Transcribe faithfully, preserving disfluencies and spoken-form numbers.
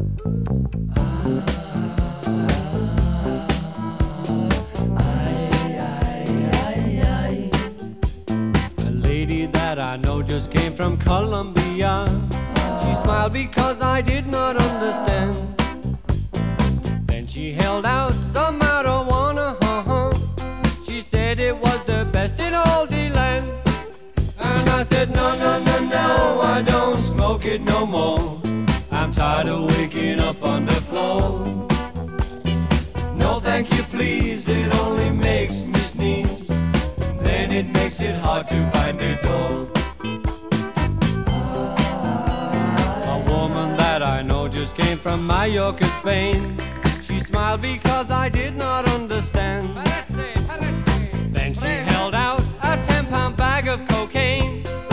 A lady that I know just came from Colombia. She smiled because I did not understand. Then she held out some marijuana. Uh-huh. She said it was the best in all the land. And I said, no, no, no, no, I don't smoke it no more. I'm tired of waking up on the floor. No, thank you, please, it only makes me sneeze. Then it makes it hard to find the door. A woman that I know just came from Mallorca, Spain. She smiled because I did not understand. Then she held out a ten pound bag of cocaine.